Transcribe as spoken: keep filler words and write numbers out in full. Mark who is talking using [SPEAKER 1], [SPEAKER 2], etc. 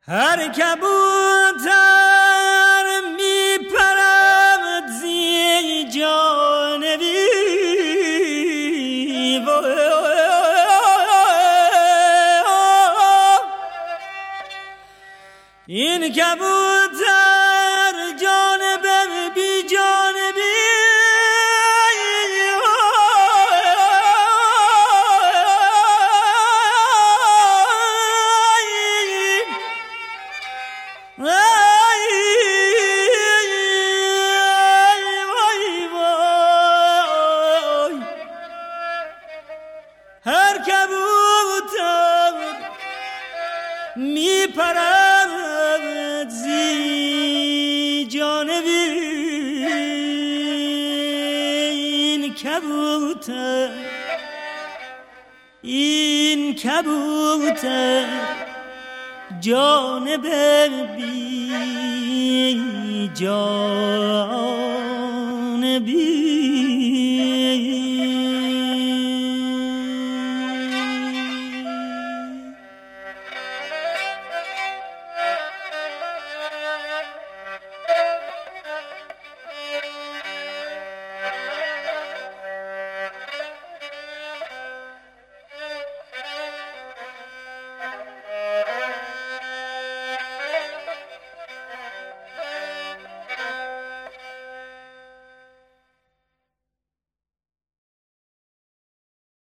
[SPEAKER 1] هر کبوتر می پرد زی جانبی این کبوتر جانب بی جانبی هر کبوتر می پرد زی جانبی این کبوتر این کبوتر جانب بی جانبی